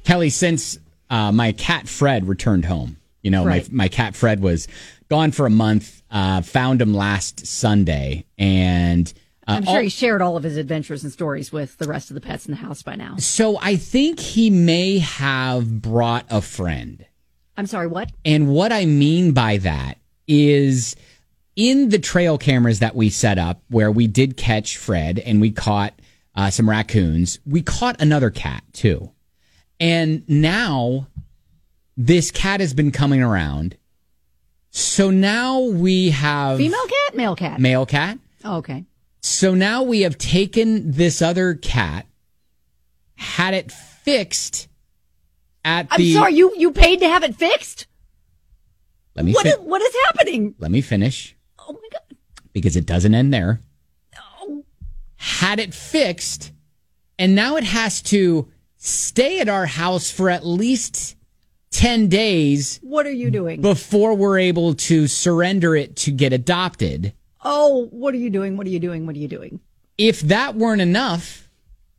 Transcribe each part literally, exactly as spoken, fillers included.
Kelly, since uh, my cat Fred returned home, you know, Right. my my cat Fred was gone for a month. Uh, found him last Sunday, and uh, I'm sure all- he shared all of his adventures and stories with the rest of the pets in the house by now. so I think he may have brought a friend. I'm sorry, what? And what I mean by that is in the trail cameras that we set up where we did catch Fred and we caught uh, some raccoons, we caught another cat too. And now this cat has been coming around. So now we have... Female cat, male cat? Male cat. Oh, okay. So now we have taken this other cat, had it fixed at I'm the... sorry, you, you paid to have it fixed? Let me What fi- is, what is happening? Let me finish. Oh, my God. Because it doesn't end there. No. Had it fixed, and now it has to stay at our house for at least ten days What are you doing? before we're able to surrender it to get adopted. Oh, what are you doing? What are you doing? What are you doing? If that weren't enough,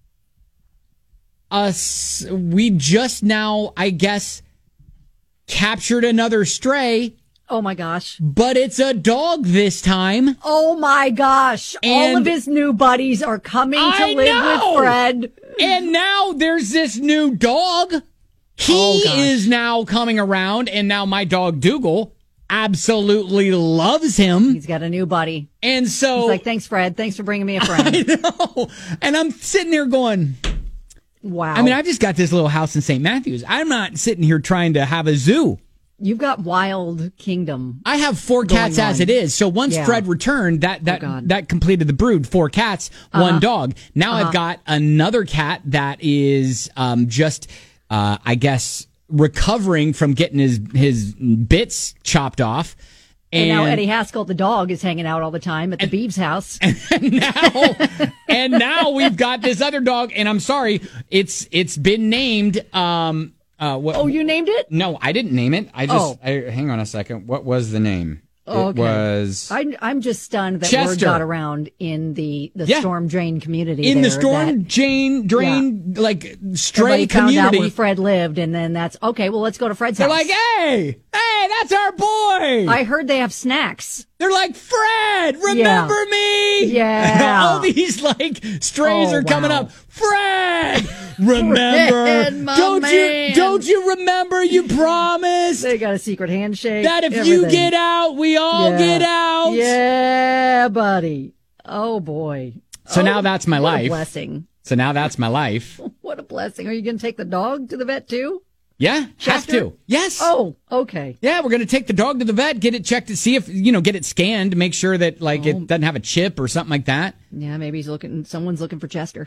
us we just now, I guess, captured another stray, Oh, my gosh. but it's a dog this time. Oh, my gosh. All And- of his new buddies are coming to I live know! with Fred. And now there's this new dog. He Oh, gosh. is now coming around, and now my dog Dougal absolutely loves him. He's got a new buddy. And so He's like, thanks, Fred. Thanks for bringing me a friend. I know. And I'm sitting there going, Wow. I mean, I've just got this little house in Saint Matthews. I'm not sitting here trying to have a zoo. You've got Wild Kingdom. I have four Going cats as on. it is. So once Yeah. Fred returned, that that Oh, God. that completed the brood. Four cats, Uh-huh. one dog. Now Uh-huh. I've got another cat that is um, just, uh, I guess, recovering from getting his his bits chopped off. And, now Eddie Haskell, the dog, is hanging out all the time at the Beeves house. And now, and now we've got this other dog. And I'm sorry, it's it's been named. Um, uh, what, Oh, you named it? No, I didn't name it. I just Oh. I, hang on a second. What was the name? Oh, It okay. was I, I'm just stunned that word Chester. got around in the, the Yeah. storm drain community. in the there storm that drain drain like stray everybody found out community. where Fred lived, and then that's okay. Well, let's go to Fred's They're house. like, hey, hey, that's our boy. I heard they have snacks. They're like, Fred, remember me? Yeah. All these like strays Oh, are coming wow. up. Fred, remember? Fred, my don't man. you don't you remember? You promised They got a secret handshake. that if you everything. get out, we all Yeah. get out. Yeah, buddy. Oh boy. So Oh, now that's my what a life. blessing. So now that's my life. What a blessing. Are you going to take the dog to the vet too? Yeah, have Chester? to. Yes. Oh, okay. Yeah, we're going to take the dog to the vet, get it checked to see if, you know, get it scanned to make sure that, like, Oh. it doesn't have a chip or something like that. Yeah, maybe he's looking. Someone's looking for Chester.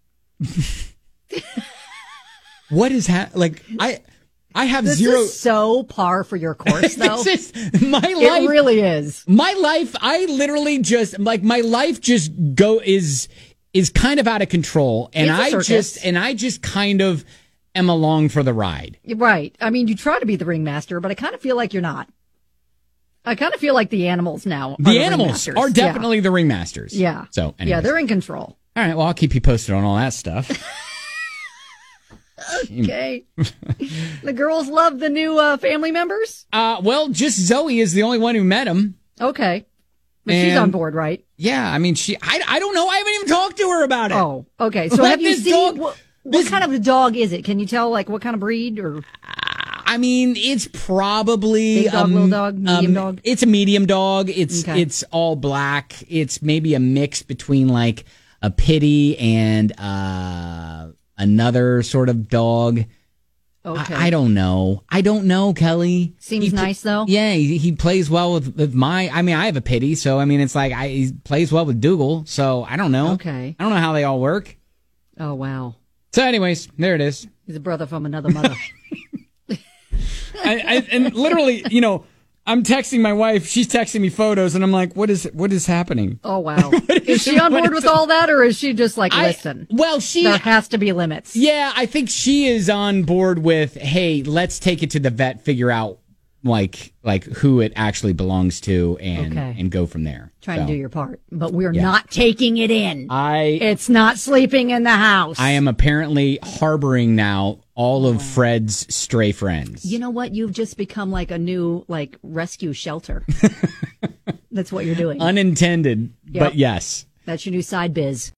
What is ha- like, I, I have This zero. is so par for your course, though. This is my It life. really is. My life, I literally just, like, my life just go, is, is kind of out of control. And It's a I circus. just, and I just kind of am along for the ride. You're right. I mean, you try to be the ringmaster, but I kind of feel like you're not. I kind of feel like the animals now. Are The, the animals ringmasters. are definitely the ringmasters. Yeah. So, Yeah, anyways. they're in control. All right, well, I'll keep you posted on all that stuff. Okay. The girls love the new uh, family members? Uh, well, just Zoe is the only one who met him. Okay. But she's And- on board, right? Yeah, I mean, she, I, I don't know. I haven't even talked to her about it. Oh, okay. So Let have you this seen dog- what, what this- kind of a dog is it? Can you tell like what kind of breed or I mean, it's probably Big dog, um, little dog, medium um, dog? It's a medium dog. It's Okay. it's all black. It's maybe a mix between like a pitty and uh, another sort of dog. okay? I, I don't know. I don't know, Kelly. Seems He pl- nice though. Yeah, he, he plays well with, with my. I mean, I have a pity, so I mean, it's like I, he plays well with Dougal. So I don't know. Okay. I don't know how they all work. Oh wow. So, anyways, there it is. He's a brother from another mother. I, I, and literally, you know, I'm texting my wife. She's texting me photos, and I'm like, "What is what is happening?" Oh wow. What Is she on what board is with it? all that, or is she just like, I- listen, well, she. there has to be limits? Yeah, I think she is on board with. Hey, let's take it to the vet. Figure out like like who it actually belongs to and Okay. and go from there. Trying So, to do your part, but we're yeah. not taking it in. I It's not sleeping in the house. I am apparently harboring now all of Fred's stray friends. You know what? You've just become like a new like rescue shelter. That's what you're doing. Unintended, Yep. but yes. That's your new side biz.